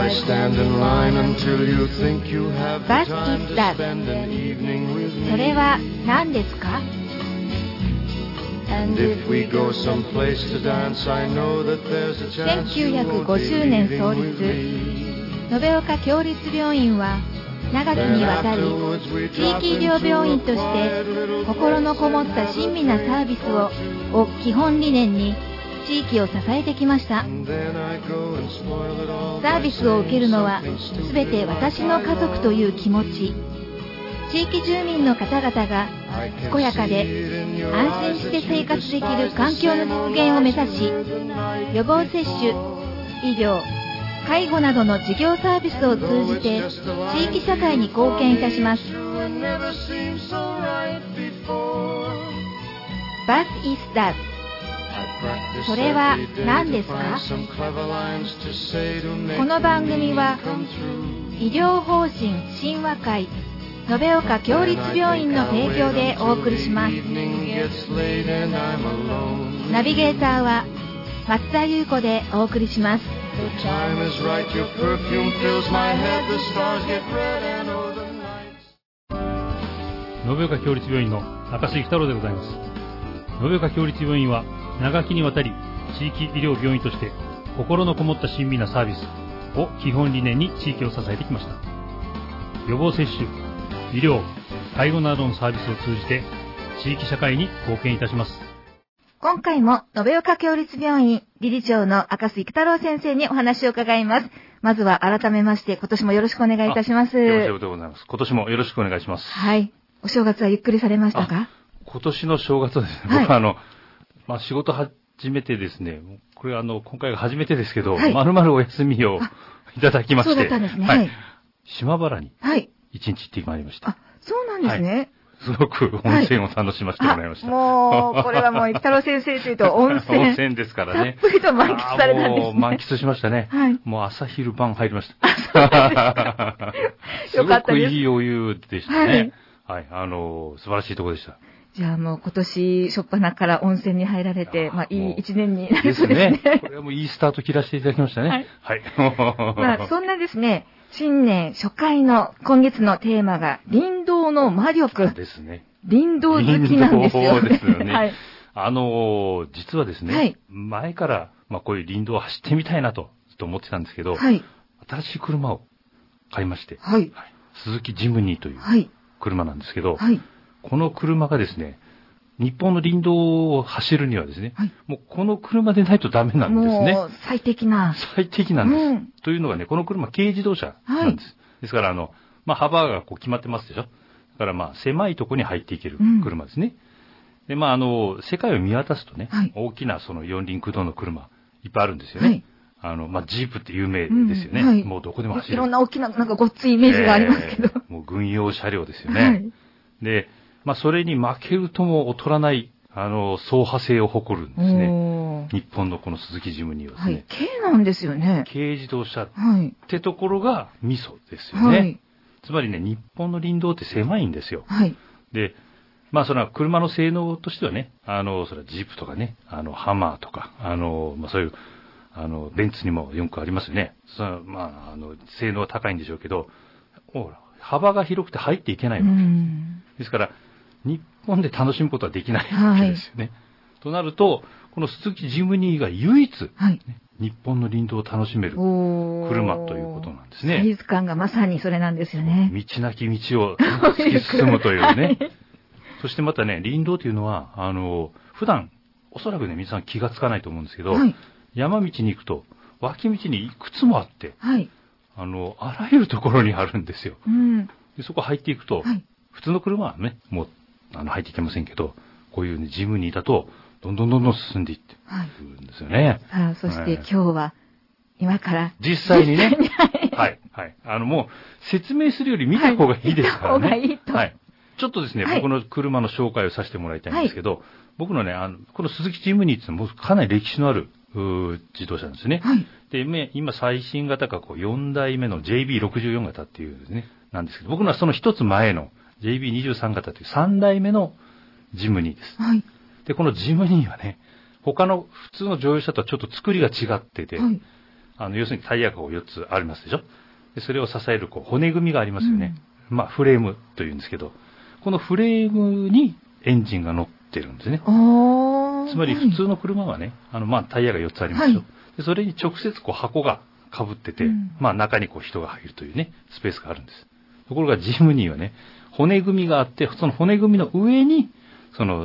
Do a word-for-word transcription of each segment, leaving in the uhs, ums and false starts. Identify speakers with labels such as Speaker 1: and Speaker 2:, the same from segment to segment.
Speaker 1: Why stand in line until you think you have the time to spend an evening with me?
Speaker 2: それは何ですか？
Speaker 1: And if we go someplace to dance, I know that there's a chance
Speaker 2: せんきゅうひゃくごじゅうねん創立、延岡共立病院は長きにわたり地域医療病院として心のこもった親身なサービスをを基本理念に地域を支えてきました。サービスを受けるのはすべて私の家族という気持ち、地域住民の方々が健やかで安心して生活できる環境の実現を目指し、予防接種、医療、介護などの事業サービスを通じて地域社会に貢献いたします。Buzz is that それは何ですか？この番組は医療法人神話会延岡共立病院の提供でお送りします。ナビゲーターは松田優子でお送りします。
Speaker 3: 延岡共立病院の赤杉太郎でございます。延岡共立病院は長きにわたり地域医療病院として心のこもった親身なサービスを基本理念に地域を支えてきました。予防接種、医療、介護などのサービスを通じて地域社会に貢献いたします。
Speaker 2: 今回も延岡共立病院理事長の赤杉太郎先生にお話を伺います。まずは改めまして今年もよろしくお願いいたします。
Speaker 3: よろしくお願いします。今年もよろしくお願いします。
Speaker 2: はい。お正月はゆっくりされましたか？
Speaker 3: 今年の正月はですね、はい、僕はあの、まあ、仕事始めてですね、これはあの、今回が初めてですけど、はい、丸々お休みをいただきまして、
Speaker 2: そうだったんですね。
Speaker 3: はい。
Speaker 2: はい、
Speaker 3: 島原に一日行ってまいりました。
Speaker 2: あ、そうなんですね。はい、
Speaker 3: すごく温泉を楽しませてもらいました。
Speaker 2: はい、もう、これはもう、太郎先生というと温泉。
Speaker 3: 温泉ですからね。
Speaker 2: たっぷりと満喫されたんですね。
Speaker 3: もう満喫しましたね。
Speaker 2: はい。
Speaker 3: もう朝昼晩入りました。すごくいいお湯でしたね。はい。はい、あの、素晴らしいところでした。
Speaker 2: じゃあもう今年、初っ端から温泉に入られて、まあいい一年になりそうですね。ですね。
Speaker 3: これはもういいスタート切らせていただきましたね。はい。はい。
Speaker 2: まあそんなですね、新年初回の今月のテーマが林道の魔力
Speaker 3: ですね。
Speaker 2: 林道好きなんですよ。
Speaker 3: そうですよね。はい。あの、実はですね、はい、前から、まあこういう林道を走ってみたいなと、ずっと思ってたんですけど、はい、新しい車を買いまして、はい、はい、鈴木ジムニーという車なんですけど、はい、この車がですね、日本の林道を走るにはですね、はい、もうこの車でないとダメなんですね。
Speaker 2: もう最適な。
Speaker 3: 最適なんです。うん、というのがね、この車軽自動車なんです。はい、ですからあの、まあ幅がこう決まってますでしょ。だからまあ狭いところに入っていける車ですね。うん、で、まああの、世界を見渡すとね、はい、大きなその四輪駆動の車いっぱいあるんですよね。はい、あの、まあジープって有名ですよね。うん、はい、もうどこでも走る。
Speaker 2: いろんな大きな、なんかごっついイメージがありますけど。
Speaker 3: えー、もう軍用車両ですよね。はい、で、まあ、それに負けるとも劣らない、あの、走破性を誇るんですね。日本のこの鈴木ジムニーはですね。はい、
Speaker 2: 軽なんですよね。
Speaker 3: 軽自動車ってところがミソですよね。はい、つまりね、日本の林道って狭いんですよ。はい、で、まあ、その車の性能としてはね、あの、それはジープとかね、あの、ハマーとか、あの、まあ、そういう、あの、ベンツにもよくありますよね。そのまあ、あの、性能は高いんでしょうけど、幅が広くて入っていけないわけですから、日本で楽しむことはできないわけですよね。はい、となると、この鈴木ジムニーが唯一、ね、はい、日本の林道を楽しめる車ということなんですね。
Speaker 2: サイズ感がまさにそれなんですよね。
Speaker 3: 道なき道を突き進むというね。はい、そしてまたね、林道というのは、あの、普段、おそらくね、皆さん気がつかないと思うんですけど、はい、山道に行くと、脇道にいくつもあって、はい、あの、あらゆるところにあるんですよ。うん、でそこ入っていくと、はい、普通の車はね、もう、あの、入っていけませんけど、こういうね、ジムニーだと、どんどんどんどん進んでいってるんですよね。
Speaker 2: はい、あそして今日は、今から。
Speaker 3: 実際にね。はい、はい。あの、もう、説明するより見た方がいいですからね。
Speaker 2: 見た方がいいと。はい。
Speaker 3: ちょっとですね、はい、僕の車の紹介をさせてもらいたいんですけど、はい、僕のね、あの、この鈴木ジムニーっていうのは、かなり歴史のある、自動車なんですね。はい。で、今、最新型がこうよんだいめの ジェイビーろくじゅうよん 型っていうですね、なんですけど、僕のはその一つ前の ジェイビーにじゅうさん 型というさんだいめのジムニーです。はい。で、このジムニーはね、他の普通の乗用車とはちょっと作りが違ってて、はい、 あの、要するにタイヤがこうよっつありますでしょ。でそれを支えるこう骨組みがありますよね。うん、まあ、フレームというんですけど、このフレームにエンジンが乗ってるんですね。つまり普通の車はね、あの、まあ、タイヤがよっつありますよ。はい、でそれに直接こう箱が被ってて、うん、まあ、中にこう人が入るというね、スペースがあるんです。ところがジムニーはね、骨組みがあって、その骨組みの上に、その、うん、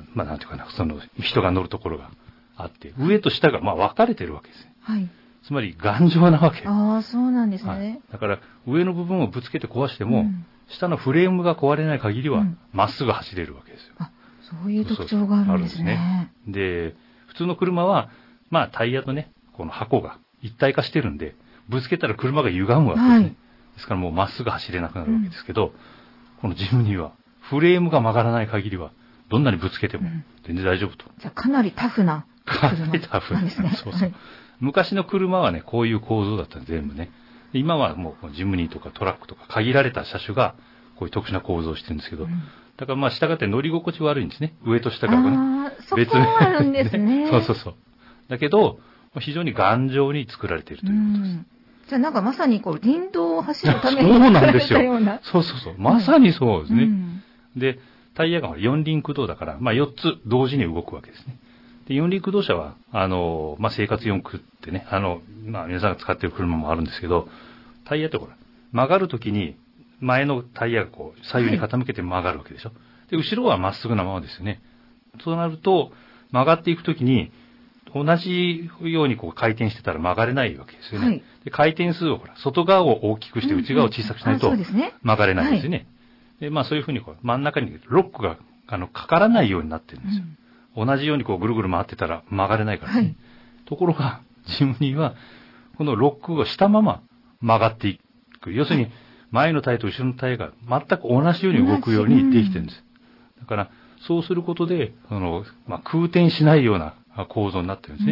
Speaker 3: まあ、なんていうかな、その人が乗るところがあって、上と下がまあ分かれてるわけです。はい。つまり頑丈なわけ。
Speaker 2: ああ、そうなんですね、はい。
Speaker 3: だから上の部分をぶつけて壊しても、うん、下のフレームが壊れない限りはま、うん、っすぐ走れるわけですよ。
Speaker 2: あ、そういう特徴があるんですね。
Speaker 3: そうそう、あるんですね。で、普通の車は、まあタイヤとね、この箱が一体化してるんで、ぶつけたら車が歪むわけですね。はい、ですからもうまっすぐ走れなくなるわけですけど、うん、このジムニーはフレームが曲がらない限りは、どんなにぶつけても全然大丈夫と。うん、
Speaker 2: じゃあかなりタフな車なんですね。
Speaker 3: タフなんですね。そうそう。はい、昔の車はね、こういう構造だったんです、全部ね。今はもうジムニーとかトラックとか限られた車種がこういう特殊な構造をしてるんですけど、うん、だからまあ従って乗り心地悪いんですね。上と下がね。
Speaker 2: 別に。あるんですね。
Speaker 3: そうそうそう。だけど、非常に頑丈に作られているということです。うん、
Speaker 2: じゃあなんかまさにこう林道を走るために
Speaker 3: そうなんですよ。そうそうそう。まさにそうですね。うん、で、タイヤがよん輪駆動だから、まあよっつ同時に動くわけですね。で、四輪駆動車は、あの、まあ生活用駆ってね、あの、まあ皆さんが使っている車もあるんですけど、タイヤってほら、曲がるときに前のタイヤがこう左右に傾けて曲がるわけでしょ。はい、で、後ろはまっすぐなままですよね。そうなると、曲がっていくときに、同じようにこう回転してたら曲がれないわけですよね。はい、で回転数をほら、外側を大きくして内側を小さくしないと曲がれないですよね。で、まあそういうふうにこう真ん中にロックがあのかからないようになってるんですよ。うん、同じようにこうぐるぐる回ってたら曲がれないからね。はい、ところが、ジムニーはこのロックをしたまま曲がっていく。要するに前のタイヤと後ろのタイヤが全く同じように動くようにできてるんです。だからそうすることで、あの、まあ、空転しないような構造になってるんですね。うん、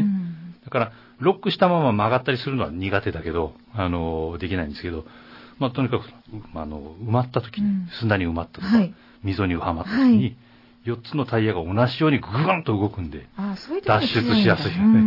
Speaker 3: だから、ロックしたまま曲がったりするのは苦手だけど、あの、できないんですけど、まあ、とにかく、あの、埋まった時に、うん、砂に埋まったとか、はい、溝にはまった時に、はい、よっつのタイヤが同じようにグーンと動くんで、
Speaker 2: ああそういう
Speaker 3: 脱出しやすいよね。うん、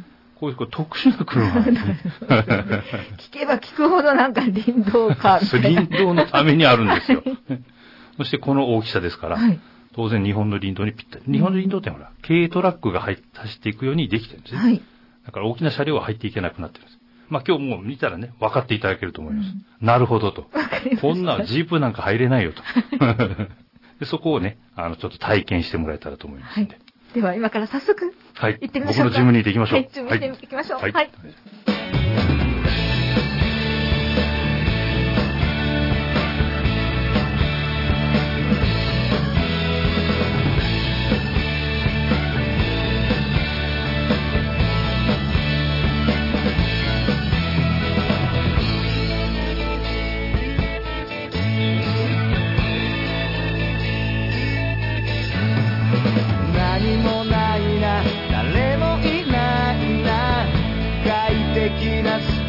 Speaker 3: こういうこう特殊な車なんですね。
Speaker 2: 聞けば聞くほどなんか林道か。
Speaker 3: 林道のためにあるんですよ。そしてこの大きさですから、はい、当然日本の林道にぴったり。日本の林道ってほら、軽トラックが走っていくようにできてるんですね。はい、だから大きな車両は入っていけなくなってるんです。まあ今日もう見たらね、分かっていただけると思います。うん、なるほどと。こんなジープなんか入れないよと。でそこをね、あの、ちょっと体験してもらえたらと思いますので。はい、
Speaker 2: では今から早速、
Speaker 3: はい、
Speaker 2: 行ってみましょうか。
Speaker 3: 僕のジムに行っていきましょう。
Speaker 2: はい、ジムに行っていきましょう。はい。はい、
Speaker 1: 誰もいないな快適な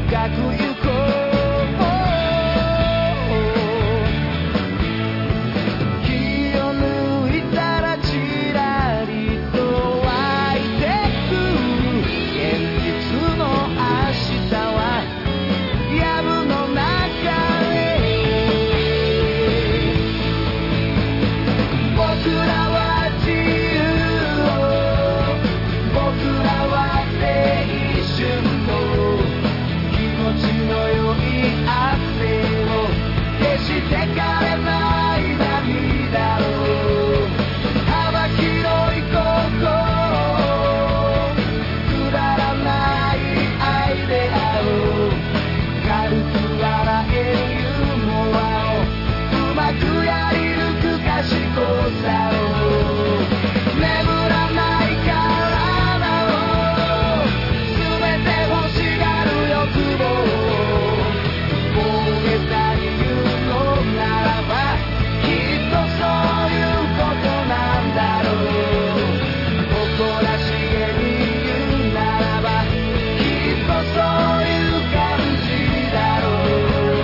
Speaker 1: 深く行こう気を抜いたらちらりと湧いてく現実の明日は藪の中へ僕らは自由を僕らは青春の気持ちの良い汗を決して枯れない涙を幅広い心くだらないアイデアを軽く笑えるユーモアをうまくやり抜く賢さを眠らない体を全て欲しがる欲望大げさに言うのならばきっとそういうことなんだろう誇らしげに言うならばきっとそういう感じだろう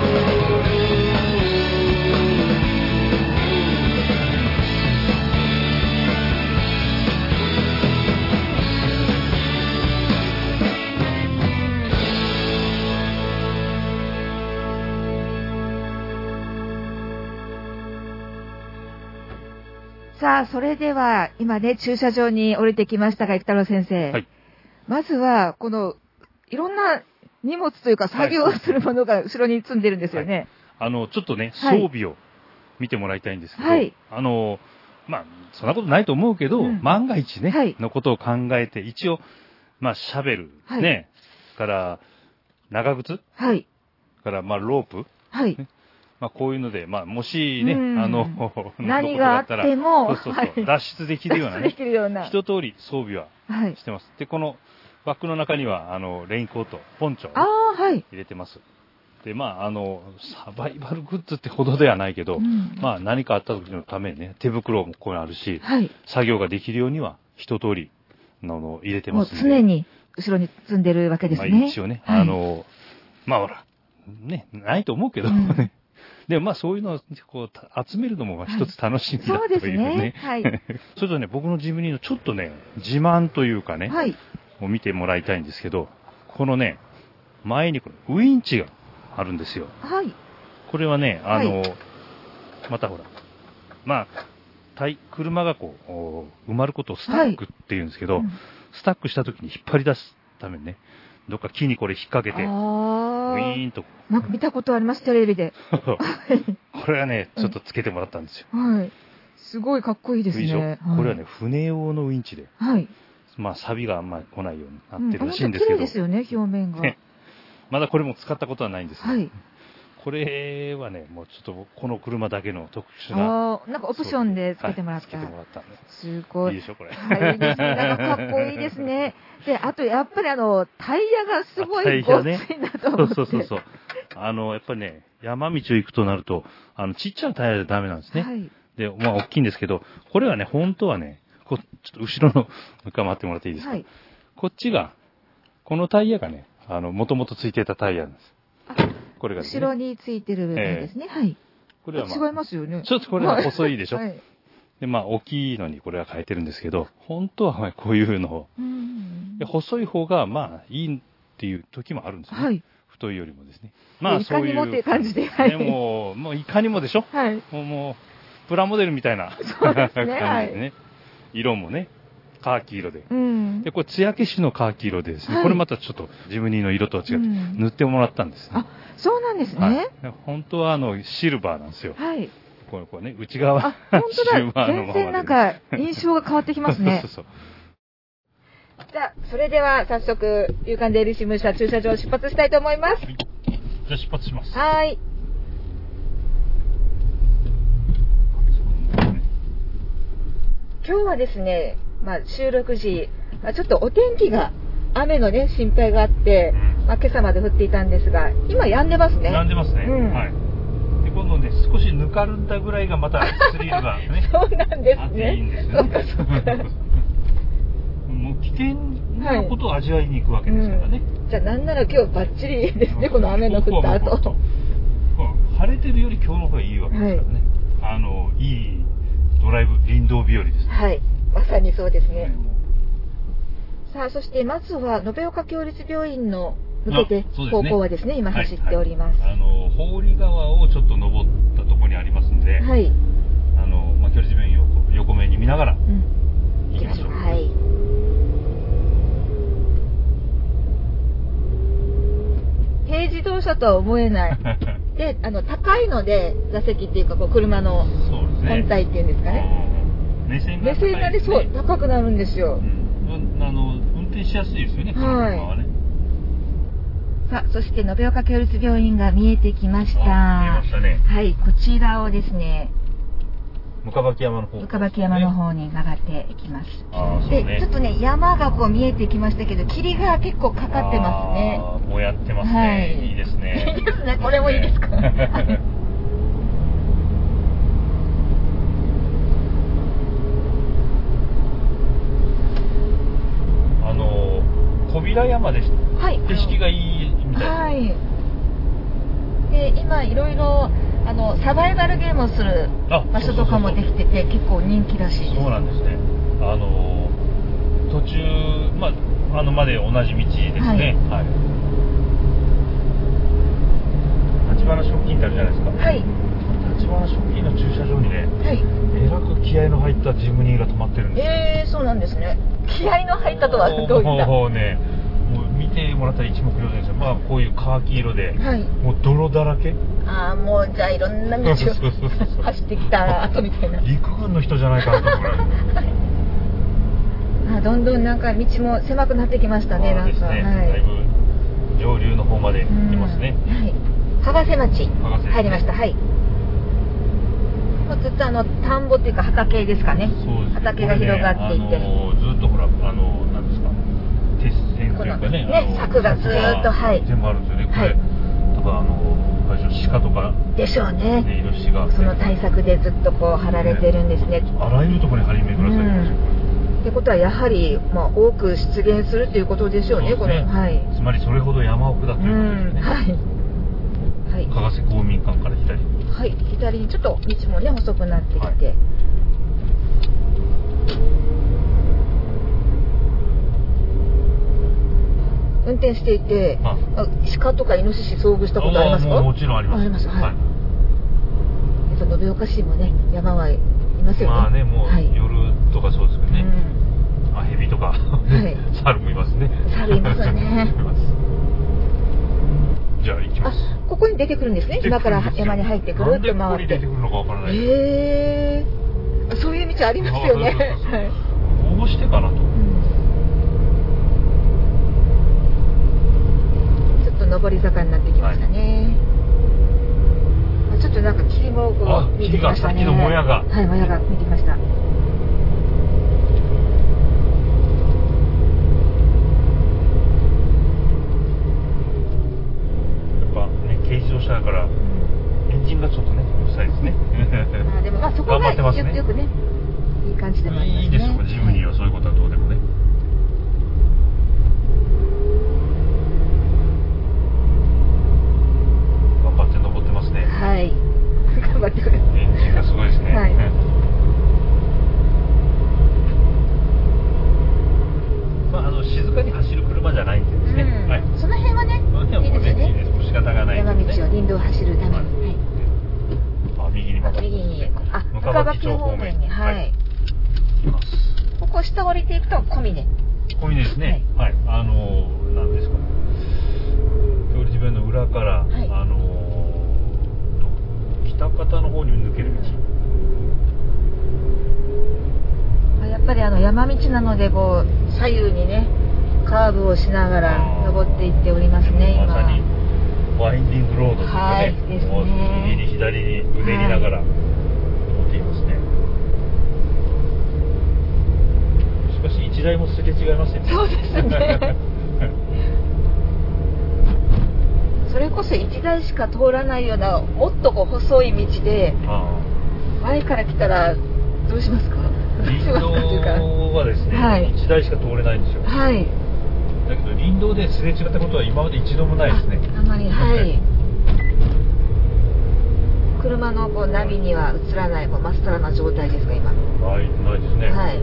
Speaker 2: さあ、それでは、今ね、駐車場に降りてきましたが、生太郎先生。
Speaker 3: はい。
Speaker 2: まずは、この、いろんな荷物というか、作業をするものが後ろに積んでるんですよね。はい、
Speaker 3: あの、ちょっとね、
Speaker 2: はい
Speaker 3: 装備を見てもらいたいんですけど、
Speaker 2: はい。
Speaker 3: あの、まあ、そんなことないと思うけど、
Speaker 2: うん、
Speaker 3: 万が一ね、
Speaker 2: はい、
Speaker 3: のことを考えて、一応、まあ、シャベル、
Speaker 2: はい、
Speaker 3: ね、から、長靴、
Speaker 2: はい。
Speaker 3: から、まあ、ロープ、
Speaker 2: はい。
Speaker 3: ね、まあ、こういうので、まあ、もしね、あの、
Speaker 2: 何があっても、
Speaker 3: そうそうそう、はい、脱出できるようなね、
Speaker 2: できるような
Speaker 3: 一通り装備はしてます。はい、で、このバッグの中には、あの、レインコート、ポンチョを、ね、
Speaker 2: はい、
Speaker 3: 入れてます。で、まあ、あの、サバイバルグッズってほどではないけど、うん、まあ、何かあった時のためにね、手袋もこういうのあるし、はい、作業ができるようには、一通りのを入れてますんで。
Speaker 2: もう常に後ろに積んでるわけですね。
Speaker 3: まあ、一応ね、はい、あの、まあ、ほら、ね、ないと思うけど、ね。うんでもまあそういうのをこう集めるのも一つ楽しみだ、はい、というね。そうですね。はい。それとね、僕のジムニーのちょっとね、自慢というかね、はい。を見てもらいたいんですけど、このね、前にこのウインチがあるんですよ。はい。これはね、あの、はい、またほら、まあ、車がこう、埋まることをスタックっていうんですけど、はいうん、スタックした時に引っ張り出すためにね、どっか木にこれ引っ掛けて、ウィーンと。
Speaker 2: なんか見たことあります、テレビで。
Speaker 3: これはね、ちょっとつけてもらったんですよ。
Speaker 2: はい。すごいかっこいいですね。
Speaker 3: はい、これはね、船用のウィンチで。はい。まあ、錆があんまり来ないようになってるらしいんですけど。
Speaker 2: 綺麗ですよね、表面が。ね。
Speaker 3: まだこれも使ったことはないんですよ。はい。これはね、もうちょっとこの車だけの特殊な。
Speaker 2: ああ、なんかオプションでつけてもらった。
Speaker 3: つけてもらったんです。
Speaker 2: すごい。
Speaker 3: いいでしょ、これ。
Speaker 2: はい、いいですね。なんかかっこいいですね。で、あとやっぱりあの、タイヤがすごいごっついなと思って。
Speaker 3: そうそうそうそう。あの、やっぱりね、山道を行くとなると、あの、ちっちゃなタイヤでダメなんですね。はい。で、まあ、大きいんですけど、これはね、本当はね、こちょっと後ろの、もう一回回ってもらっていいですか。はい。こっちが、このタイヤがね、あの、もともとついていたタイヤなんです。これがですね。
Speaker 2: 後ろについてる部分ですね。えー、はい。これは、まあ、違いますよね。
Speaker 3: ちょっとこれは細いでしょ。はい。で、まあ、大きいのにこれは変えてるんですけど、本当はこういうのを。うんで細い方が、まあ、いいっていう時もあるんですね。はい。太いよりもですね。まあ、
Speaker 2: いかにもっていう感じで。
Speaker 3: はい。でも、もういかにもでしょ。はい。もう、もうプラモデルみたいな
Speaker 2: そうですね。
Speaker 3: 感じでね。はい、色もね、カーキ色で。うん。で、これ、艶消しのカーキ色でですね、はい、これまたちょっとジムニーの色とは違って、塗ってもらったんですね。
Speaker 2: あ、そうなんですね。
Speaker 3: はい、本当は、あの、シルバーなんですよ。はい。これ、これね、内側。
Speaker 2: あ、本当だ。シルバーのままで、ね。全然なんか、印象が変わってきますね。そうそうそう。じゃあ、それでは早速、勇敢デイリー新聞社駐車場を出発したいと思います。はい、
Speaker 3: じゃあ出発します。
Speaker 2: はい。今日はですね、まあ、収録時、まあ、ちょっとお天気が、雨のね、心配があって、まあ、今朝まで降っていたんですが、今止んでますね。
Speaker 3: 止んでますね。うん、はい。で、今度ね、少しぬかるんだぐらいがまたスリルがね。
Speaker 2: そうなんですね。
Speaker 3: いいんですよね。もう危険なことを味わいに行くわけですからね。
Speaker 2: はい、 じゃあなんなら今日はバッチリですね、この雨の降った後。
Speaker 3: 晴れてるより今日の方がいいわけですからね、はい、あのいいドライブ林道日和ですね。
Speaker 2: はい、まさにそうですね。さあ、そしてまずは延岡共立病院の向けて方向はですね、今走っております。
Speaker 3: はいはい、あの法理川をちょっと登ったところにありますんで、はい、あのまあ、共立病院を横目に見ながら行きましょう。うん、はい。
Speaker 2: 軽自動車とは思えないで、あの高いので座席っていうかこう車の本体っていうんですかね、
Speaker 3: 目線が、
Speaker 2: ね、目線がね、そう高くなるんですよ。
Speaker 3: うん、あの運転しやすいですよね、この車はね。
Speaker 2: さあ、そして延岡共立病院が見えてきました。
Speaker 3: 見えましたね。
Speaker 2: はい、こちらをですね、
Speaker 3: 向巻山の方、
Speaker 2: 向巻山の方に曲がっていきます。
Speaker 3: あ、そうね、
Speaker 2: で、ちょっとね、山がこう見えてきましたけど、霧が結構かかってますね。
Speaker 3: あ、もうやってますね。はい、いいですね。
Speaker 2: いいですね。これもいいですか。
Speaker 3: あの小平山で、はい、景色がいいみたいです。はい。
Speaker 2: で、今いろいろあのサバイバルゲームをする場所とかもできてて、結構人気らしいです。
Speaker 3: そうなんですね。あの途中、まあ、あのまで同じ道ですね。はい。はい、立花食品ってあるじゃないですか。はい。立花食品の駐車場にね、はい、えらく気合の入ったジムニーが止まってるんですよ。
Speaker 2: えー、そうなんですね。気合の入ったとはどういった？
Speaker 3: もうね、もう見てもらったら一目瞭然ですよ。まあこういうカーキ色で、はい、もう泥だらけ。
Speaker 2: ああ、もうじゃあいろんな道を走ってきた後みたいな。
Speaker 3: 陸軍の人じゃないかなと思うぐらい。
Speaker 2: あ、どんどんなんか道も狭くなってきましたね。なんか、
Speaker 3: ね、はい、だいぶ上流の方まで行きますね。
Speaker 2: はい。羽ヶ瀬町入りました。はい。ずっとあの田んぼっていうか畑ですかね。そうですね。畑が広がっていて、ね、
Speaker 3: あのずっとほら、あのなんですか、鉄線というかね、
Speaker 2: ね、柵がずっと、はい、
Speaker 3: 全部あるんですよね。これ、はい、とかあの鹿とか
Speaker 2: でしょうね。
Speaker 3: ね、イノシシが
Speaker 2: その対策でずっとこう張られてるんですね。ね、
Speaker 3: あらゆるところに張り巡らされてますよ。
Speaker 2: ってことはやはり、まあ、多く出現するということでしょうね。
Speaker 3: そうですね、これ、はい、つまりそれほど山奥だということですね。はい。はい。加賀瀬公民館から左に。
Speaker 2: はい、左にちょっと道もね細くなってきて、はい、運転していて、ああ、鹿とかイノシシ遭遇したことありますか？
Speaker 3: もちろんあります。
Speaker 2: あります。はい。はい、えっと延岡市もね山はいますよね。
Speaker 3: まあね、もう、はい、夜とかそうですけどね。うん、あ、蛇とか、はい、猿もいますね。
Speaker 2: 猿いますよね。
Speaker 3: じゃあ行きます。
Speaker 2: あ、ここに出てくるんですね。今から山に入ってくるって回って。
Speaker 3: なんでここに出てくるのかわからない。
Speaker 2: へー、そういう道ありますよね。
Speaker 3: こうしてかなと。うん、
Speaker 2: ちょっと上り坂になってきましたね。はい、ちょっとなんか霧もこう見えてきましたね。
Speaker 3: さっきのもやが。
Speaker 2: はい、もやが見えてきました。
Speaker 3: 軽自動車だからエンジンがちょっとねうるさいですね。
Speaker 2: あ、でもまあそこが頑張ってますね。よくね、いい感じでもありますね。いいですよ、ジムニーはそういうことはどうでもね。頑張って登ってますね。 はい。頑張ってくれ。
Speaker 3: エンジンがすごいですね。はい。まああの静かに走る車じゃないんでですね。うん、はい。
Speaker 2: その辺はね、いいですよね。
Speaker 3: 仕方がない、ね、
Speaker 2: 山道を林道を走るために、はい、
Speaker 3: あ、右に曲が
Speaker 2: 右に、あ、向巻方面に、はい、はい、
Speaker 3: 行きます。
Speaker 2: ここ下降りていくと小峰。
Speaker 3: 小峰ですね。はい、はい、あの何ですか、共立病院の裏から、はい、あの北方の方に抜ける
Speaker 2: 道。やっぱりあの山道なのでこう左右にねカーブをしながら登っていっておりますね。今
Speaker 3: まさにワインディングロードというかね、はい、ですね、もう右に左にうねりながら登っていますね。しかし一台もすれ違いませんね。
Speaker 2: そうですね。それこそ一台しか通らないようなもっとこう細い道で、前から来たらどうしますか？
Speaker 3: 林道はですね、はい、一台しか通れないんですよ。
Speaker 2: はい。
Speaker 3: だけど林道ですれ違ったことは今まで一度もないですね。
Speaker 2: あんまり、はい。車のこうナビには映らないもうまっさらな状態ですか今。
Speaker 3: はい、ないですね。
Speaker 2: はい。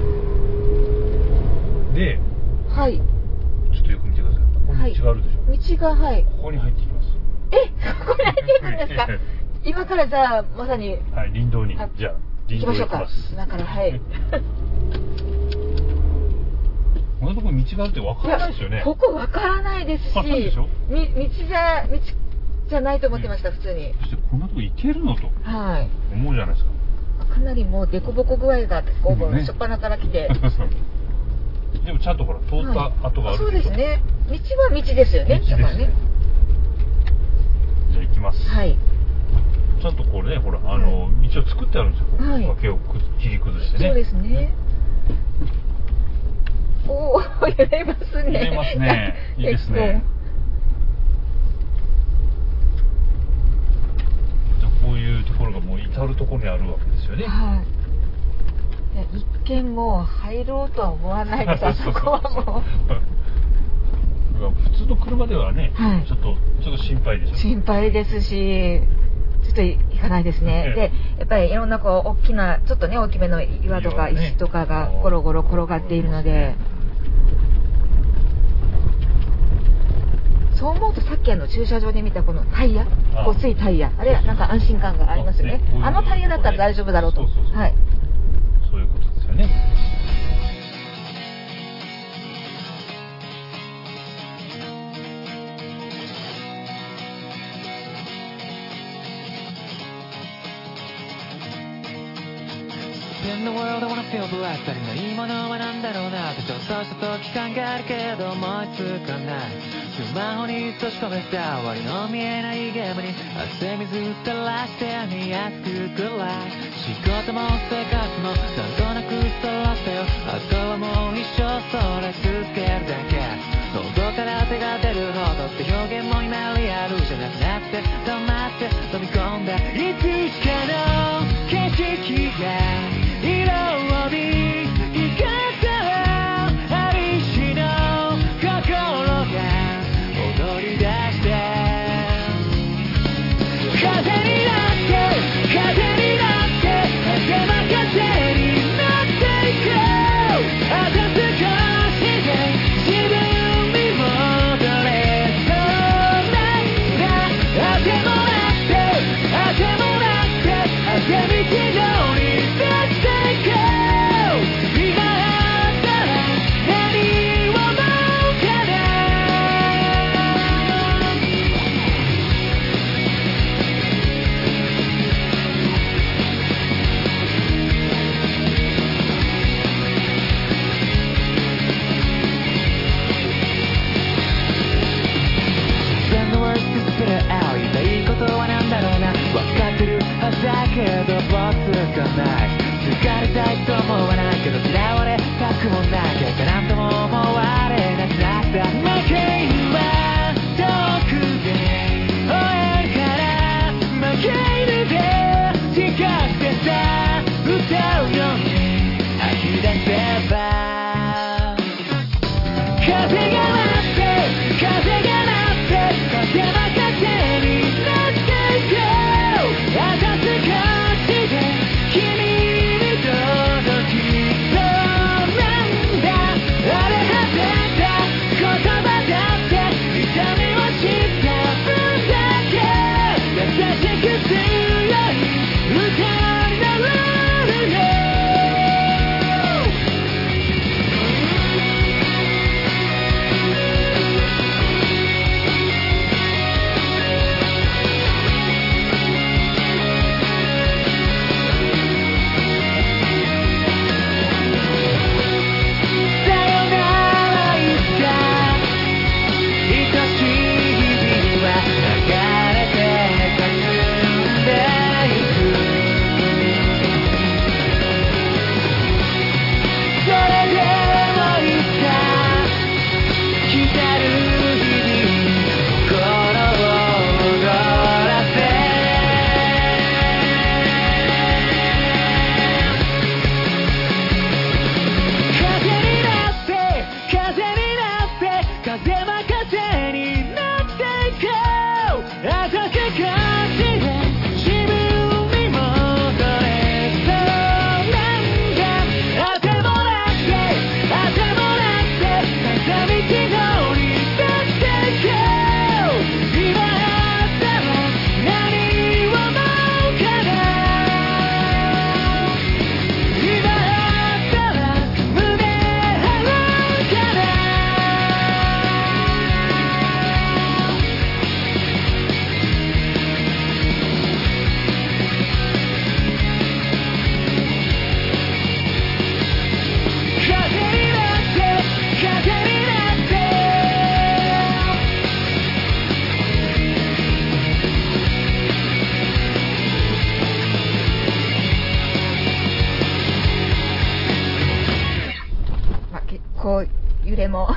Speaker 3: で、
Speaker 2: はい。
Speaker 3: ちょっとよく見てください。ここに道があるでしょ。
Speaker 2: はい、道がはい。
Speaker 3: ここに入っていきます。
Speaker 2: え、ここに入っていくんですか。今からじゃあまさに。
Speaker 3: はい、林道に。じゃあ林道に行きます。
Speaker 2: 今からはい。
Speaker 3: このところ道があるってわからないですよね。
Speaker 2: ここわからないですし、
Speaker 3: でしょ？
Speaker 2: み道じゃ道じゃないと思ってました、ね、普通に。
Speaker 3: そしてこんなとこ行けるのと、
Speaker 2: はい、
Speaker 3: 思うじゃないですか。
Speaker 2: かなりもう凸凹具合がこう、ね、初っ端から来て。
Speaker 3: でもちゃんとほら通った跡がある、はい、
Speaker 2: そうですね。道は道ですよね。
Speaker 3: 道ですね。ね、じゃあ行きます。
Speaker 2: はい。
Speaker 3: ちゃんとこれね、ほらあの、はい、道を作ってあるんですよ。はい、崖を切り崩してね。
Speaker 2: そうですね。おお、揺れますね。
Speaker 3: 揺れますね。いいですね。じゃあこういうところがもう至るところにあるわけですよね。
Speaker 2: はい。いや一見もう入ろうとは思わないです。あそこはもう。
Speaker 3: 普通の車ではね、はい、ちょっとちょっと心配でしょ。
Speaker 2: 心配ですし。ちょっと行かないですね。で、やっぱりいろんなこう大きなちょっとね大きめの岩とか石とかがゴロゴロ転がっているので、そう思うとさっきあの駐車場で見たこのタイヤ、ごついタイヤ、あれはなんか安心感がありますよね。あのタイヤだったら大丈夫だろうと。はい。
Speaker 3: そういうことですよね。
Speaker 1: In the world I wanna feel bright 二人のいいものはなんだろうなってちょっとした時考えるけど思いつかないスマホに閉じ込めた終わりの見えないゲームに汗水垂らして見やすくくらい仕事も生活もなんとなくそらしたよあとはもう一生それ続けるだけ喉から手が出るほどって表現も今リアルじゃなくなって黙って飛び込んだいつしかの景色が色を帯び生かしたありしの心が踊り出して風になって風になって風任せになっていこうあと少しで自分に戻れそうなあてもらってあてもらってあてみて通りだけど僕がない疲れたいと思わないけど嫌われたくもない結果なんとも思われなくなった負け犬は遠くで終えるから負け犬で誓ってさ歌うように吐き出せば風が待って風が待って風任せになっていこうあと少しで君に届きそうなん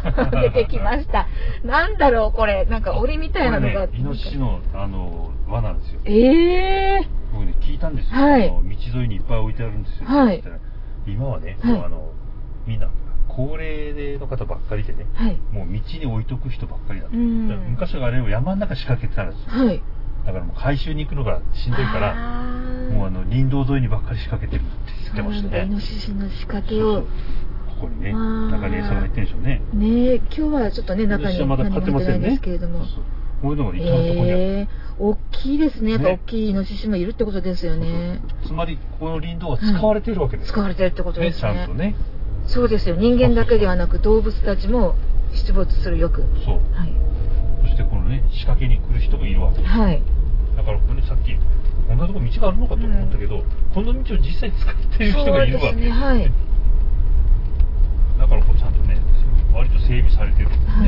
Speaker 2: 出てきました。なんだろうこれ、なんか檻みたいなのが、
Speaker 3: ね、イノシシのあの輪なんですよ。
Speaker 2: ええー、
Speaker 3: 僕ね聞いたんですよ、
Speaker 2: はい、
Speaker 3: あの道沿いにいっぱい置いてあるんですよ、
Speaker 2: はい、
Speaker 3: 今はね、
Speaker 2: はい、
Speaker 3: もうあのみんな高齢の方ばっかりでね、はい、もう道に置いとく人ばっかりだと。昔はあれを山の中仕掛けてたんですよ、はい、だからもう回収に行くのがしんどいから、もうあの林道沿いにばっかり仕掛けてるって言ってましたね。
Speaker 2: イノシシの仕掛けを、
Speaker 3: そうそう、ここにね、中に餌が入ってるんでしょうね。
Speaker 2: ねえ、今日はちょっとね、中に
Speaker 3: まだ買ってませんね。ですけれども、そうそう、こういうのが至るところにある。
Speaker 2: えー、大きいですね。やっぱ大きいイノシシもいるってことですよね。
Speaker 3: そうそう、つまりこの林道は使われているわけです、
Speaker 2: はい、使われてるってことですね。
Speaker 3: ね、ちゃんとね。
Speaker 2: そうですよ。人間だけではなく動物たちも出没するよく。
Speaker 3: そう。はい。そしてこのね、仕掛けに来る人もいるわけです。はい。だからここね、さっきこんなところ道があるのかと思ったけど、うん、この道を実際使っている人がいるわけですね。はい。だからこうちゃんとね、割と整備されてるんですね。はい。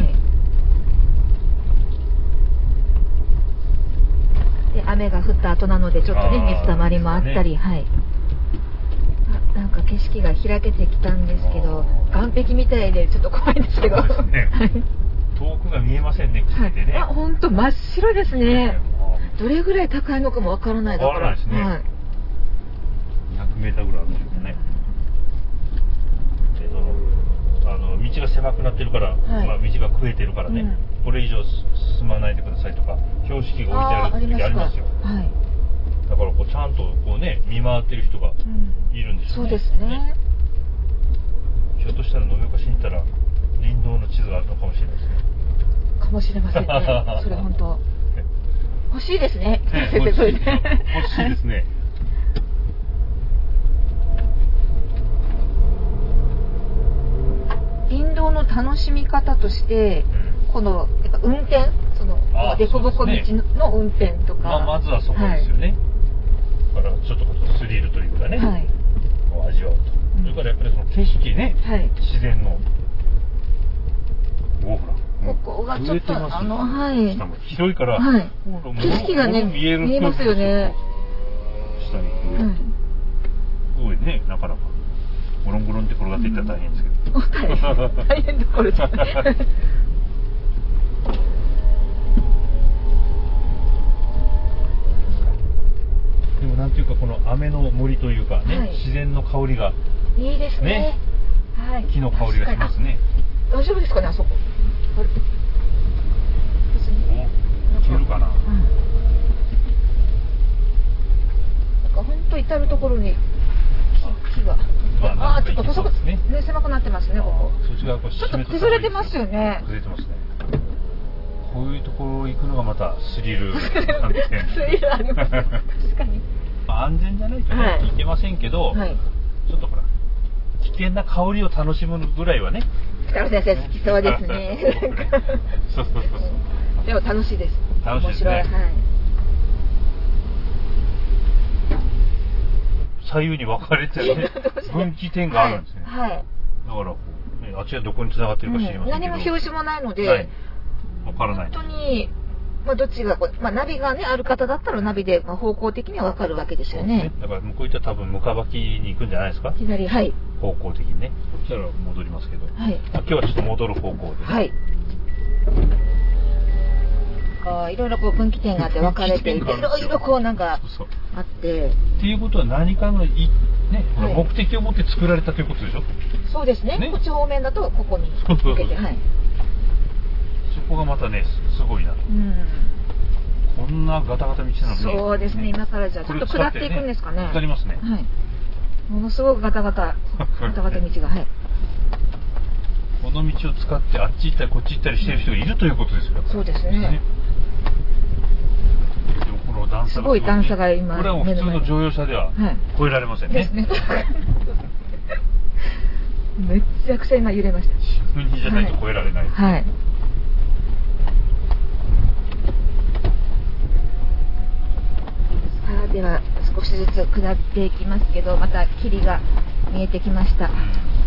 Speaker 2: で、雨が降った後なのでちょっとね、水たまりもあったり、ね、はい。なんか景色が開けてきたんですけど、岸壁みたいでちょっと怖いんですけど。そうですね。
Speaker 3: 遠くが見えませんね、口でね。
Speaker 2: あ、本当真っ白ですね。どれぐらい高いのかもわからないだから。わからないですね。はい。
Speaker 3: にひゃくメーターぐらいあるんでしょうかね。で、そのあの道が狭くなってるから、はい、まあ道が増えてるからね、うん、これ以上進まないでくださいとか標識が置いてある時ありますよ。はい。だからこうちゃんとこうね見回ってる人がいるんですよね。
Speaker 2: そうですね。
Speaker 3: ひょっとしたら延岡市に行ったら林道の地図があるのかもしれないですね。
Speaker 2: かもしれませんね。それ本当欲しいですね。
Speaker 3: 欲しいですね。
Speaker 2: 林道の楽しみ方として、うん、このやっぱ運転、その凸凹道の運転とか、
Speaker 3: まあ、まずはそこですよね。はい、だからちょっとスリルというかね、はい、味わうと。うん、それからやっぱりその景色ね、はい、自然の。お、ほら。
Speaker 2: ここがちょっとあの、はい。
Speaker 3: しかも広いから、
Speaker 2: はい、景色がね見える、見えますよね。
Speaker 3: 下にこう、はい、すごいね、なかなかゴロンゴロンって転がっていったら大変ですけど。
Speaker 2: うん、大変どころじゃない。
Speaker 3: でもなんていうかこの雨の森というかね、はい、自然の香りが
Speaker 2: いいですね。ね、
Speaker 3: はい、木の香りがしますね。
Speaker 2: 大丈夫ですかね、あそこ。
Speaker 3: お、いけるかな。うん、
Speaker 2: なんか本当至る所に木木が。ああ、ちょっと細くね、狭くなってますね、ここ。
Speaker 3: そっち側こう
Speaker 2: ちょっと崩れてますよね。
Speaker 3: 崩れてますね。こういうところ行くのがまたスリルなんですね。
Speaker 2: スリルあります。確かに。
Speaker 3: 安全じゃないとね、はい、いけませんけど、はい、ちょっとほら危険な香りを楽しむぐらいはね。
Speaker 2: 北野先生好きそうですね。
Speaker 3: そうそうそうそう。
Speaker 2: でも楽しいです。
Speaker 3: 楽しいですね。面白い。はい。左右に分かれてるね、分岐点があるんですね。はい。はい、だからこう、ね、あっちはどこに繋がってるか知りませんけど、うん、
Speaker 2: 何も表示もないので、
Speaker 3: はい、分からない。
Speaker 2: 本当に。まあどっちがこう、まあ、ナビがねある方だったらナビで、まあ、方向的には分かるわけですよね。
Speaker 3: だから向こう行ったら多分向かばきに行くんじゃないですか。
Speaker 2: 左、はい。
Speaker 3: 方向的にね。そしたら戻りますけど。はい。まあ、今日はちょっと戻る方向で、ね。
Speaker 2: はい。あ、いろいろこう分岐点があって分かれていて、いろいろこうなんかあって。そうそう
Speaker 3: っていうことは何かのいね、はい、目的を持って作られたということでしょ。
Speaker 2: そうですね。ね、こっち方面だとここに向けて、はい。
Speaker 3: そこがまたねすごいなと、うん、こんなガタガタ道なのに、
Speaker 2: そうですね、今からじゃあちょっと下っていくんですかね。
Speaker 3: 下りますね、
Speaker 2: はい、ものすごくガタガタガタガタ道が、はい、
Speaker 3: この道を使ってあっち行ったりこっち行ったりしている人がいるということですよ。
Speaker 2: そうですね。
Speaker 3: でもこの段差がす
Speaker 2: ごい段差が今、
Speaker 3: これはもう普通の乗用車では越えられませんね。
Speaker 2: ですね。めっちゃくちゃ今揺れました。
Speaker 3: 自分にじゃないと越えられない。
Speaker 2: はい、はい、さあでは少しずつ下っていきますけど、また霧が見えてきました。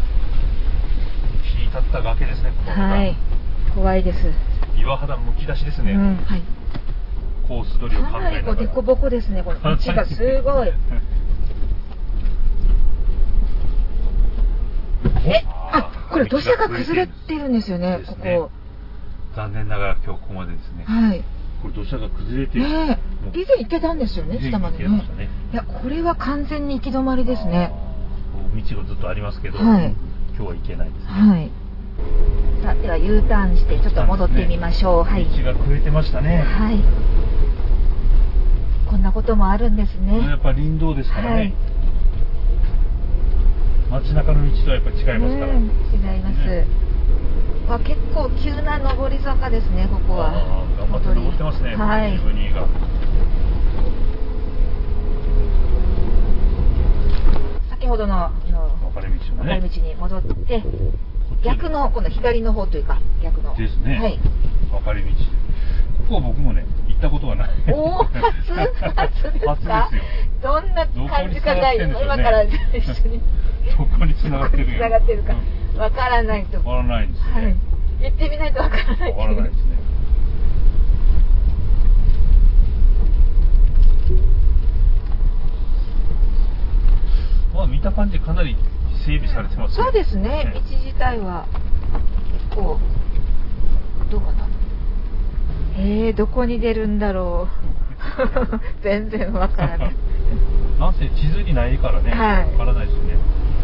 Speaker 3: 切り立った崖ですね、ここ
Speaker 2: はい、怖いです。
Speaker 3: 岩肌むき出しですね、うん、はい、コース取りを考えながら。かなりこう
Speaker 2: 凸凹ですね、この道がすごい。え、あ、 これ土砂が崩れてるんですよね、ここ。
Speaker 3: 残念ながら今日ここまでですね。
Speaker 2: はい。
Speaker 3: これ土砂が崩れて、
Speaker 2: ね、以前行ってたんですよね、下までね。いや、これは完全に行き止まりですね。
Speaker 3: 道がずっとありますけど、
Speaker 2: はい、
Speaker 3: 今日は行けないですね。
Speaker 2: はい。さあ、では U ターンしてちょっと戻ってみましょう。
Speaker 3: ね、はい。道が崩れてましたね。
Speaker 2: はい。こんなこともあるんですね。
Speaker 3: やっぱ林道ですからね。はい、街中の道とはやっぱ違いますから。うん、違い
Speaker 2: ます。ね、あ、結構急な上り坂ですね、ここは。
Speaker 3: 頑張って登ってますね。はい。じゅうにが。
Speaker 2: 先ほどの
Speaker 3: 分かれ道のね。
Speaker 2: 分かれ道に戻って、逆のこの左の方というか逆の。
Speaker 3: ですね。
Speaker 2: はい。
Speaker 3: 分かれ道。ここは僕もね行ったことがない。
Speaker 2: おお、初初ですか。初ですよ。どんな感じかが今から一緒に。
Speaker 3: どこに繋がってる
Speaker 2: 繋がってるかわからないと。
Speaker 3: わからないんですね。
Speaker 2: はい。行ってみないとわからない。
Speaker 3: わからないですね。まあ見た感じかなり整備されてますね。
Speaker 2: そうですね。道自体は結構どうかな。えー、どこに出るんだろう。全然わからない。
Speaker 3: なんせ地図にないからね。はい。わからないですね。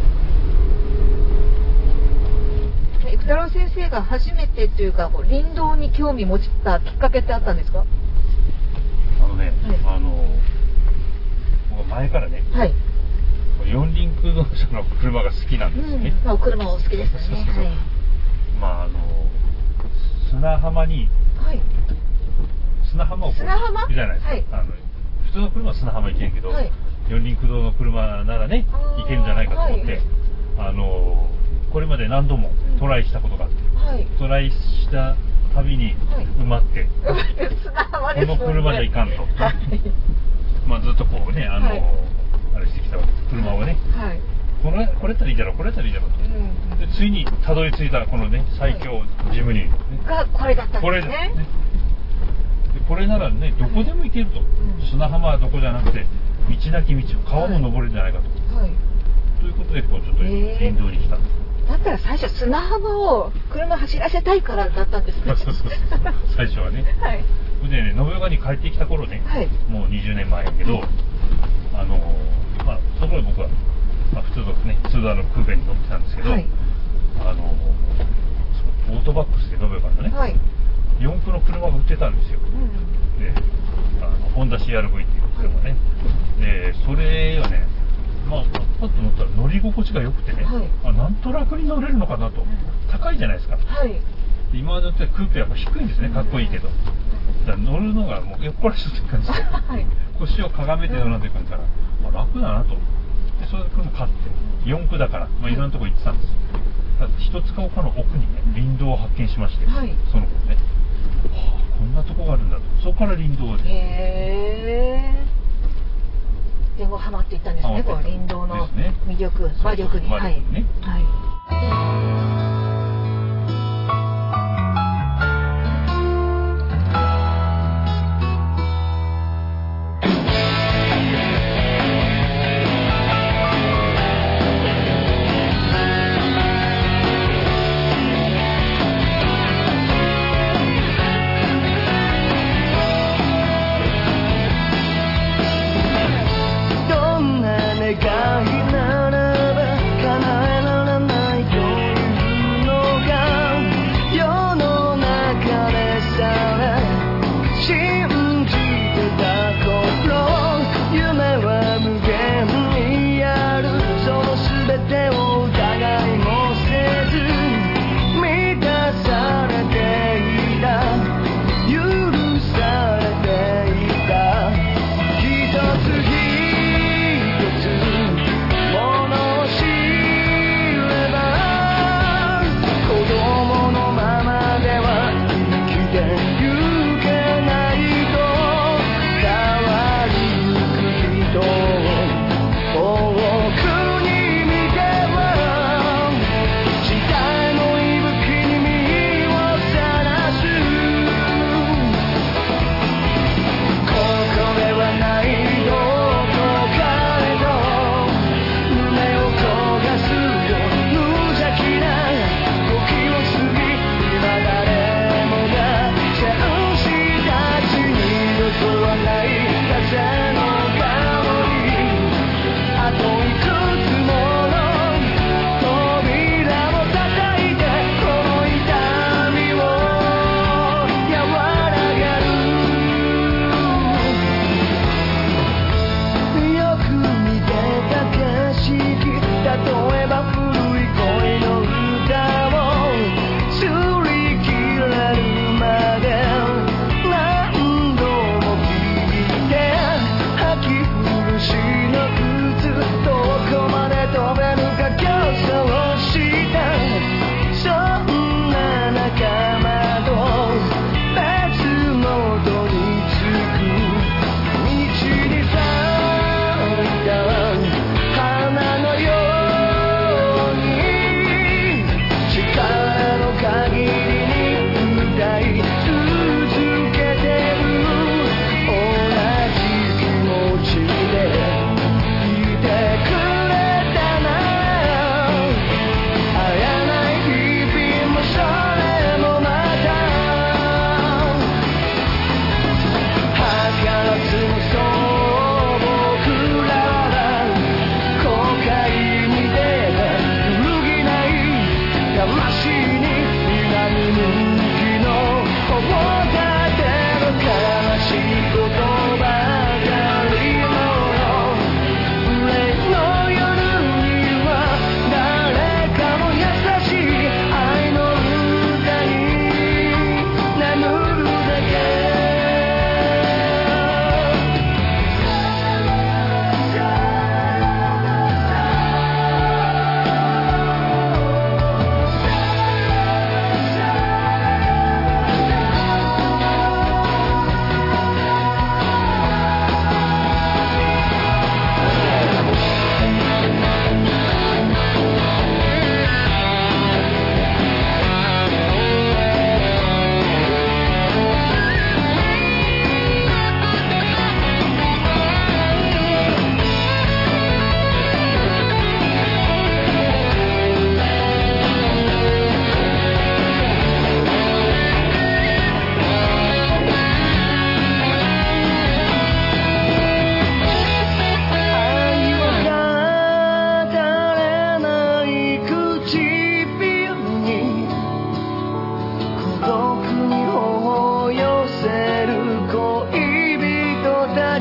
Speaker 2: 生太郎先生が初めてというか林道に興味持ったきっかけってあったんですか？
Speaker 3: あのね、はい、あの僕前からね、はい、四輪駆動車の車が好きなんですね。
Speaker 2: うん、まあ、お車も好きですね。そうそうそう、はい、
Speaker 3: まああの砂浜に、はい、砂浜をこう
Speaker 2: 砂浜
Speaker 3: 行くじゃないですか。はい、あの普通の車は砂浜行けんけど、はい、四輪駆動の車ならね行けるんじゃないかと思って、はい、あのこれまで何度もトライしたことがあって、うん、はい、トライしたたびに埋まって、はい、この車じゃいかんと、はい、まあずっとこうねあの、はい、あれしてきた車をね、はい、これこれやったらいいだろうこれやったらいいだろうと、うん、でついにたどり着いたこのね最強ジムニー、ね、
Speaker 2: がこれだったんですね。これですね。
Speaker 3: でこれならねどこでも行けると、うん、砂浜はどこじゃなくて道なき道川も登れるんじゃないかと、はい、ということでこうちょっと林道に来たんです。
Speaker 2: だったら最初砂浜を車走らせたいからだったんですね。
Speaker 3: そうそうそう最初はね。はい。でね延岡に帰ってきた頃ね、はい、もうにじゅうねんまえやけど、あのまあそこで僕は、まあ、普通のねツーダーのクーベに乗ってたんですけど、はい、あのオートバックスで延岡のね、はい、四駆の車が売ってたんですよ。うん、で、あのホンダ シーアールブイ っていう車ね。はい、でそれをね。まあ、パッと乗ったら乗り心地が良くてね、はい、あなんと楽に乗れるのかなと、うん、高いじゃないですか、はい、今までのクーペやっぱ低いんですね、かっこいいけど、だから乗るのがもうよっこらしいって感じで、はい、腰をかがめて乗らないといかんから、まあ、楽だなと、でそれで車買って四駆だから、まあ、いろんなとこ行ってたんですよ。だって一塚岡の奥にね林道を発見しまして、はい、その子ね、はあ、こんなとこがあるんだと、そこから林道で。
Speaker 2: へーでもハマっていったんですね、この林道の魅力、魔力に。はい。はい。
Speaker 1: 願いならば叶えられないよう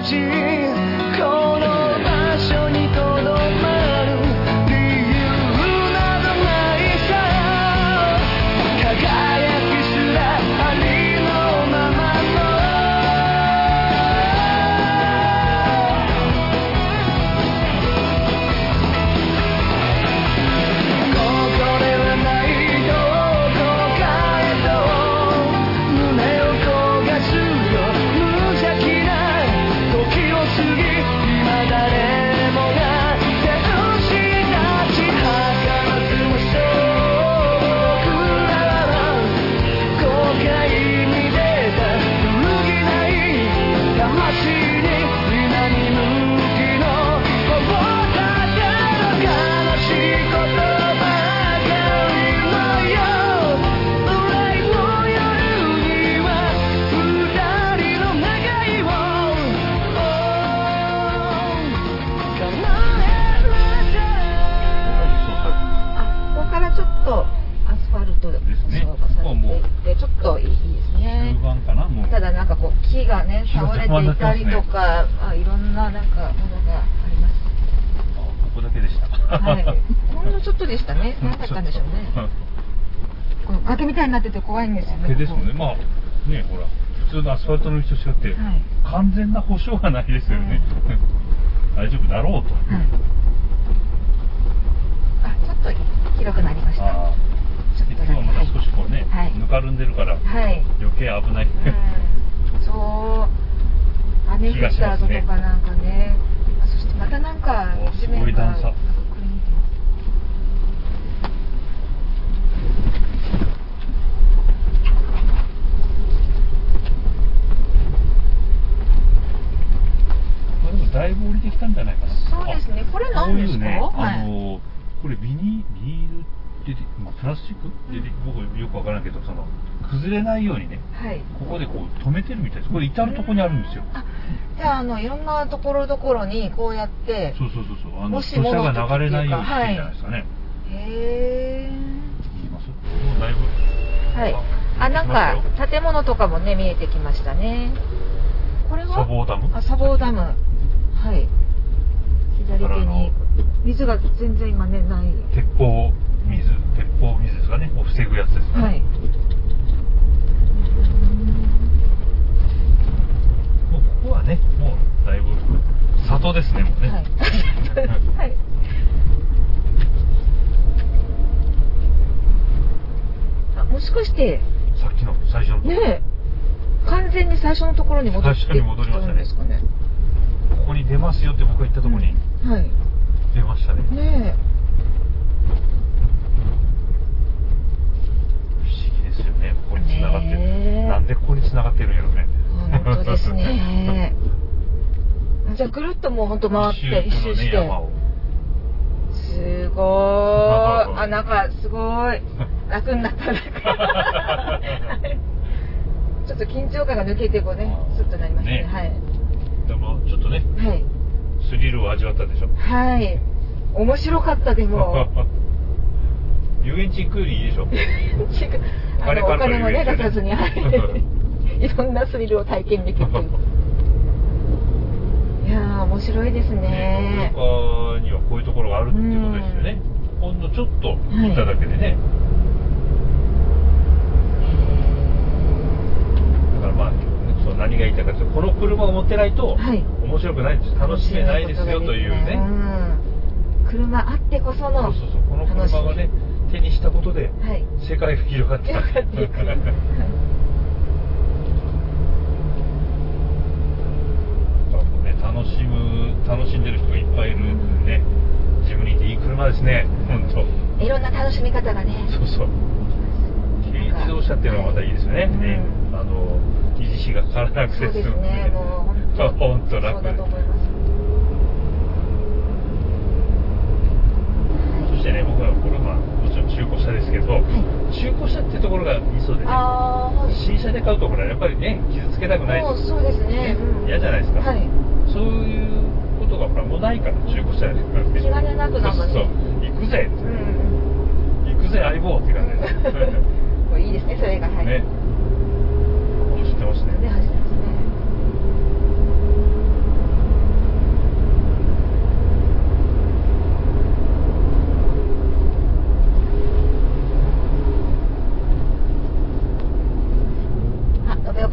Speaker 1: ちこの場所にとどまる理由などないさ輝きすらありのままのここではないどこかへと胸を焦がすよ無邪気な時を過ぎ今誰もが手とし立ち儚くもそう僕らは後悔に出た揺るぎない魂に今に向きのこぼさたの悲しい言葉が今よドライブの夜には二人の願いを叶えられた
Speaker 2: あ、ここからちょっとアスファルトが
Speaker 3: ですね
Speaker 2: そうかされていってちょっといいですね。
Speaker 3: 終盤かな、もう。
Speaker 2: ただなんかこう木がね
Speaker 3: 木が
Speaker 2: 倒れていたりとか、あいろんななんかものがあります。
Speaker 3: あ、ここだけでした。
Speaker 2: はい。ほんのちょっとでしたね。何だったんでしょうね。この崖みたいになってて怖いんですよね。
Speaker 3: 崖ですもんね。まあね、ほら普通のアスファルトの道と違って、
Speaker 2: はい
Speaker 3: 完全な保証がないですよね。大丈夫だろうと。
Speaker 2: はい。あ、ちょっと広くなりました。
Speaker 3: ああ、
Speaker 2: ちょっとだけ
Speaker 3: 今日はまだ少しこうね、
Speaker 2: はい
Speaker 3: ぬかるんでるから
Speaker 2: はい。
Speaker 3: 余計危ない。
Speaker 2: うん、そう雨降った後とかなんかね、あそしてまたなんか
Speaker 3: おすごい段差
Speaker 2: なんかくり抜いて
Speaker 3: まあでもだいぶ降りてきたんじゃないかな。
Speaker 2: そうですね。これ何ですか？
Speaker 3: こういうね、
Speaker 2: はい
Speaker 3: あのこれビニビニールでまあプラスチックで僕よくわからんけど、その崩れないようにね、
Speaker 2: はい。
Speaker 3: ここでこう止めてるみたいです。これ至るところにあるんですよ。
Speaker 2: あ、じゃああのいろんなところどころにこうやって
Speaker 3: そうそうそうそう。あの
Speaker 2: もし
Speaker 3: 土砂
Speaker 2: 物
Speaker 3: が流れないようにしてるんじゃ
Speaker 2: は
Speaker 3: ないですかね。
Speaker 2: へ
Speaker 3: 言います。もうだいぶ。
Speaker 2: ーはい。あ、なんか建物とかもね見えてきましたね。これは
Speaker 3: 砂防ダム。
Speaker 2: あ、砂防ダム。はい。左手に水が全然今ねない。
Speaker 3: 鉄砲水、鉄砲水ですかね。を防ぐやつですね。
Speaker 2: はい。
Speaker 3: もうここはね、もうだいぶ里ですね、もうね。
Speaker 2: はい。はい。あ、もしかして
Speaker 3: さっきの最初のところ。
Speaker 2: ねえ、完全に最初のところに戻ってき
Speaker 3: 最初に戻りましたね
Speaker 2: たんですかね。
Speaker 3: ここに出ますよって僕が言ったところに
Speaker 2: はい。
Speaker 3: 出ましたね。
Speaker 2: ね
Speaker 3: 不思議ですよね。ここに繋がってる。
Speaker 2: ねえ
Speaker 3: なんでここに繋がってるんやろね。
Speaker 2: え、本当ですね。じゃあぐるっともう本当回って一周して。
Speaker 3: 山を
Speaker 2: すごーい。あ、なんかすごい楽になったなんかちょっと緊張感が抜けてこうね、スッとなりましたね。
Speaker 3: ね
Speaker 2: はい。
Speaker 3: でもちょっとね、
Speaker 2: はい。
Speaker 3: スリルを味わったでしょ。
Speaker 2: はい。面白かったでも。
Speaker 3: 遊園地行くよりいいでしょ。
Speaker 2: あのお金もね出さずに、はい。いろんなスリルを体験できる。いやー面白いですね。
Speaker 3: 福岡にはこういうところがあるっていうことですよね。ほんのちょっと行っただけでね。だからまあそう何が言いたいかというと、この車を持ってないと面白くないんです。楽しめないですよというね。
Speaker 2: うん、車あってこその。
Speaker 3: そうそうそう。この車をね手にしたことで世界が広がっていく。楽しむ楽しんでる人がいっぱいいるんでね、自分にいていい車ですね。本当。
Speaker 2: いろんな楽しみ方がね。
Speaker 3: そうそう。軽自動車っていうのがまたいいですよね。ね、あの維持費がかからなくて済む。そうですね。もう本当楽。そうだと思います。そしてね、僕はこれはまあもちろん中古車ですけど、はい、中古車っていうところがミソでね。ああ。新車で買うところはやっぱりね傷つけたくない。
Speaker 2: そうですね。
Speaker 3: 嫌じゃないですか。はい。そういうことがほらもうないから中古車で
Speaker 2: 気兼ねなくなんかね。
Speaker 3: そう行くぜ、うん、行くぜ相棒って感じです
Speaker 2: もういいですねそれが。はいね、
Speaker 3: 走ってますね。
Speaker 2: ね走ってますね。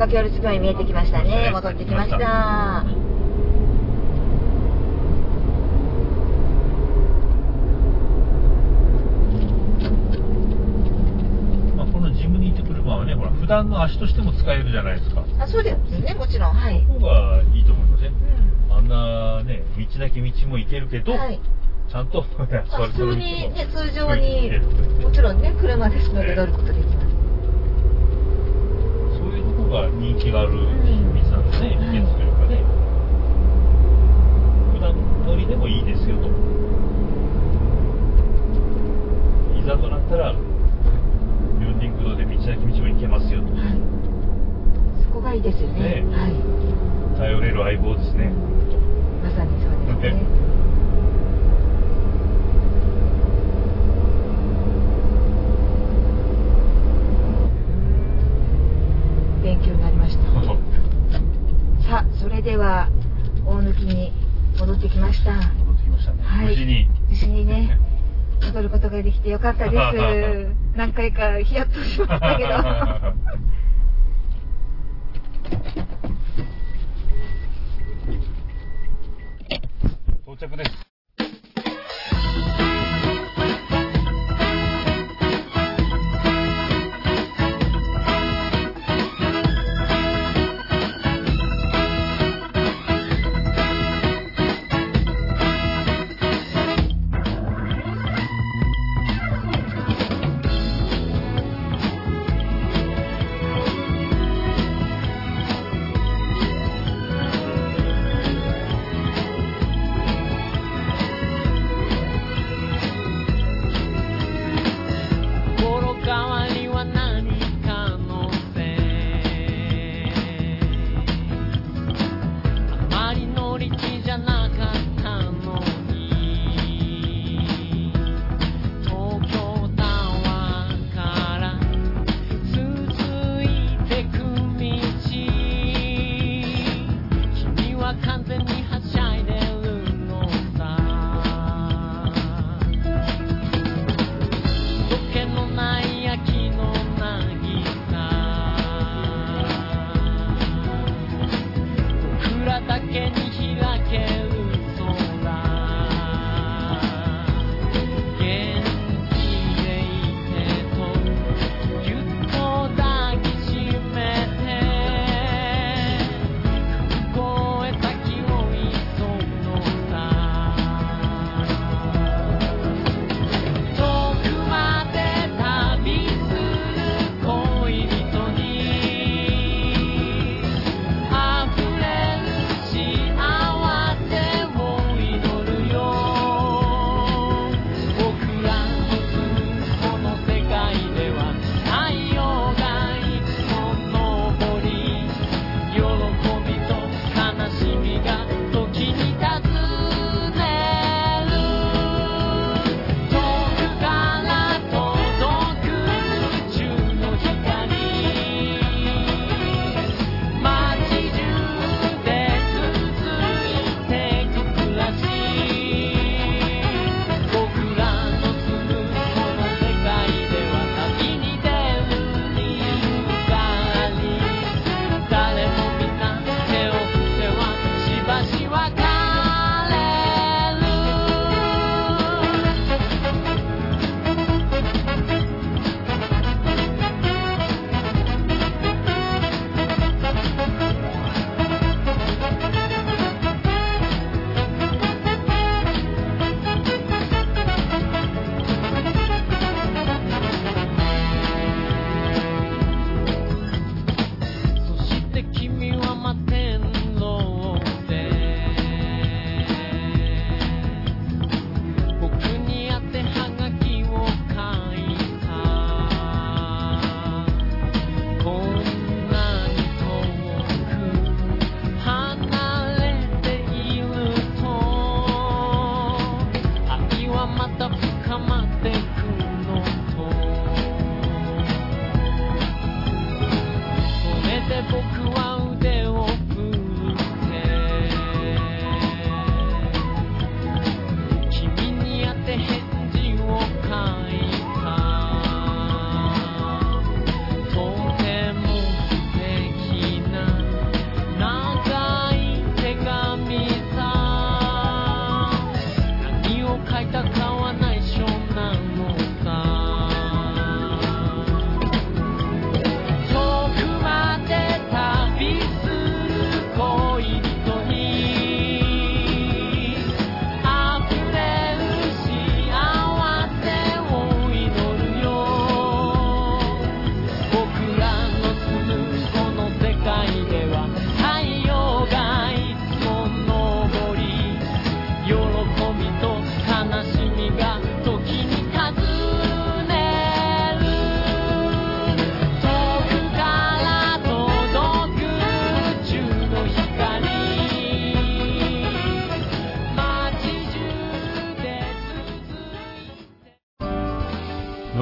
Speaker 2: 京ルツ病院見えてきましたね。戻ってきました。ま
Speaker 3: あこのジムニーって車はね、ほら普段の足としても使えるじゃないですか。
Speaker 2: あ、そうですね、もちろん。はい。
Speaker 3: そこがいいと思いますね。うん、あんなね、道なき道も行けるけど、はい、ちゃんと
Speaker 2: 普通にね、通常にもちろんね、車ですので乗ることできます。
Speaker 3: そういうところが人気がある道なんですね。秘訣というかね。普段乗りでもいいですよと。いざとなったら四輪駆動で道なき道も行けますよと。はい、
Speaker 2: そこがいいですよね。ね、はい。
Speaker 3: 頼れる相棒ですね。
Speaker 2: まさにそうですね。勉強になりました。さあ、それでは大貫に戻ってきました。
Speaker 3: 戻ってきましたね。はい、無事に
Speaker 2: 無事にね戻ることができてよかったです。何回かヒヤッとしましたけど。
Speaker 3: 到着です。
Speaker 1: しばし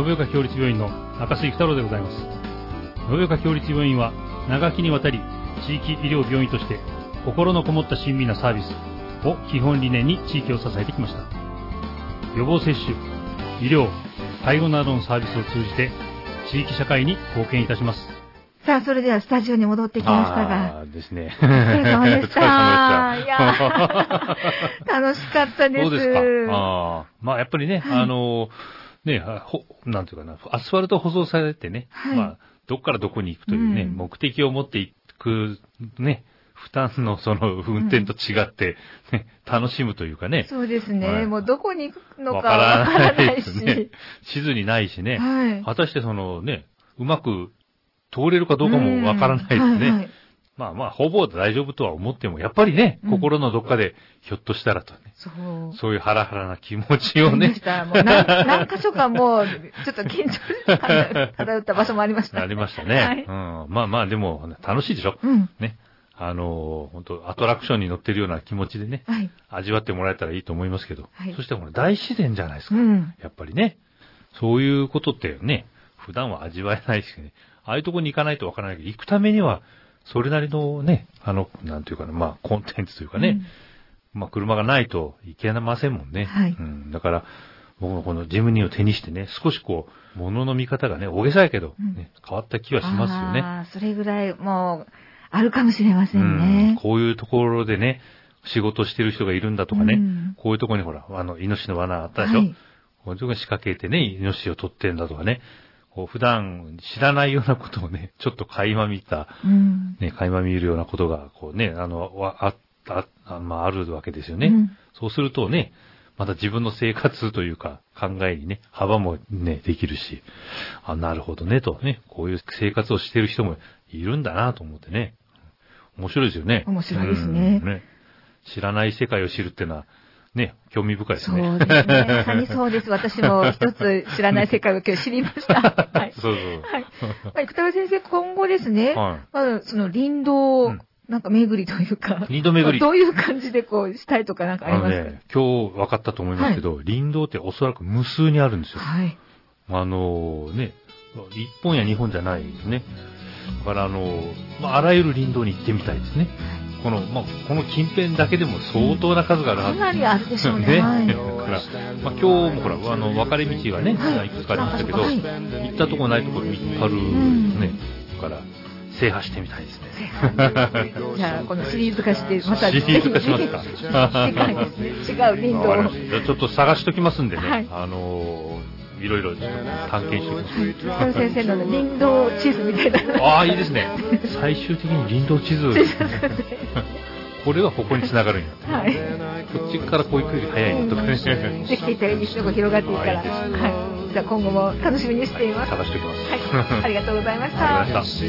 Speaker 4: 延岡共立病院の中杉太郎でございます。延岡共立病院は長きにわたり地域医療病院として心のこもった親身なサービスを基本理念に地域を支えてきました。予防接種、医療、介護などのサービスを通じて地域社会に貢献いたします。
Speaker 2: さあ、それではスタジオに戻ってきましたが。
Speaker 3: あですね。
Speaker 2: お疲れ様でした。いや楽しかったです。
Speaker 3: そうですか。あまあ、やっぱりね、はい、あの、ね、ほ、なんていうかな、アスファルト舗装されてね、はい、まあ、どっからどこに行くというね、うん、目的を持っていく、ね、負担のその運転と違って、うん、ね、楽しむというかね。
Speaker 2: そうですね。はい、もうどこに行くのかわからないし。ね、
Speaker 3: 地図にないしね、
Speaker 2: はい。
Speaker 3: 果たしてそのね、うまく通れるかどうかもわからないですね。はいはい、まあまあ、ほぼ大丈夫とは思っても、やっぱりね、うん、心のどっかでひょっとしたらとね。そう。そういうハラハラな気持ちをね。
Speaker 2: もう何何箇所かもう、ちょっと緊張感漂った場所もありました。
Speaker 3: ありましたね。はい、うん。まあまあ、でも、楽しいでしょ。うん。ね。あの、本当アトラクションに乗ってるような気持ちでね、はい、味わってもらえたらいいと思いますけど。はい、そしてこれ大自然じゃないですか。うん、やっぱりね。そういうことってね、普段は味わえないしね。ああいうとこに行かないとわからないけど、行くためには、それなりのね、あの、なんていうかな、まあ、コンテンツというかね、うん、まあ、車がないといけませんもんね。はい。うん。だから、僕もこのジムニーを手にしてね、少しこう、物の見方がね、大げさやけど、ね、うん、変わった気はしますよね。
Speaker 2: ああ、それぐらい、もう、あるかもしれませんね。
Speaker 3: うん、こういうところでね、仕事してる人がいるんだとかね、うん、こういうところにほら、あの、イノシシの罠あったでしょ、はい、こういうところに仕掛けてね、イノシシを取ってんだとかね、こう普段知らないようなことをね、ちょっと垣間見た、うん、ね、垣間見るようなことが、こうね、あの、あった、あ、まあ、あるわけですよね、うん。そうするとね、また自分の生活というか、考えにね、幅もね、できるし、あ、なるほどね、とね、こういう生活をしている人もいるんだなと思ってね。面白いですよね。
Speaker 2: 面白いですね。うん、ね。
Speaker 3: 知らない世界を知るっていうのは、ね、興味深いですね。
Speaker 2: そうですね。まさにそうです。私も一つ知らない世界を今日知りました。はい。そうそう。はい。まあ、生田先生、今後ですね、はい、まあ、その林道、うん、なんか巡りというか、
Speaker 3: 林道巡り。
Speaker 2: どういう感じでこうしたいとかなんかありますか？あのね、
Speaker 3: 今日分かったと思いますけど、はい、林道っておそらく無数にあるんですよ。はい。あのね、一本や二本じゃないですね。だからあの、まあ、あらゆる林道に行ってみたいですね。この、まあ、この近辺だけでも相当な数があるはず。
Speaker 2: かなりあるでしょうね。ね。はい、
Speaker 3: だから、まあ、今日もほら、あの、分かれ道がね、はい、いくつかありましたけど、はい、行ったとこないところいっぱいあるね。だから、制覇してみたいですね。
Speaker 2: じゃあ、このシリーズ化して、また。
Speaker 3: シリーズ化しますか。
Speaker 2: 違う林道を。
Speaker 3: じゃあ、ちょっと探しときますんでね。はい、あのー、いろいろちょっと探検しておきます。
Speaker 2: はい、先生の林道地図みたいな。
Speaker 3: ああ、いいですね。最終的に林道地図。これはここに繋がるんや。はい。こっちからこう行くより早いのとかね。
Speaker 2: できていったらいい人が広がっていったら。はい。じゃあ今後も楽しみにしています。
Speaker 3: 探しておきます。
Speaker 2: はい。ありがとうございました。
Speaker 3: ありがとうござ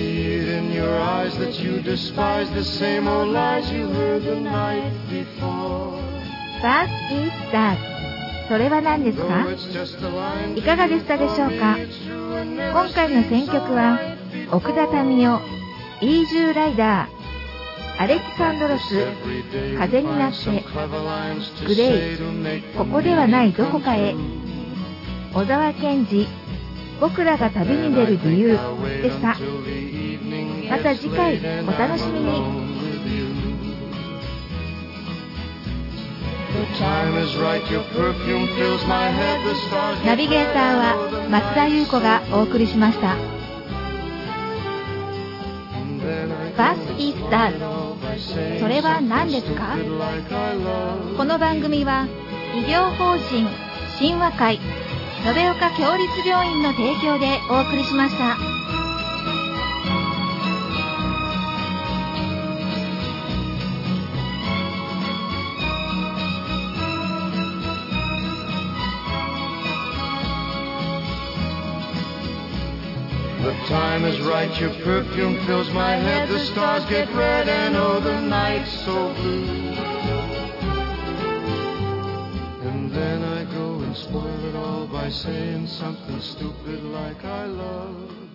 Speaker 3: いました。
Speaker 2: それは何ですか？いかがでしたでしょうか？今回の選曲は奥田民生、イージューライダー、アレキサンドロス、風になって、グレイ、ここではないどこかへ、小沢健二、僕らが旅に出る理由でした。また次回お楽しみに。ナビゲーターは松田優子がお送りしました。バスイースター、それは何ですか？この番組は医療法人親和会延岡共立病院の提供でお送りしました。
Speaker 1: The time is right, your perfume fills my head, the stars get red and oh the night's so blue. And then I go and spoil it all by saying something stupid like I love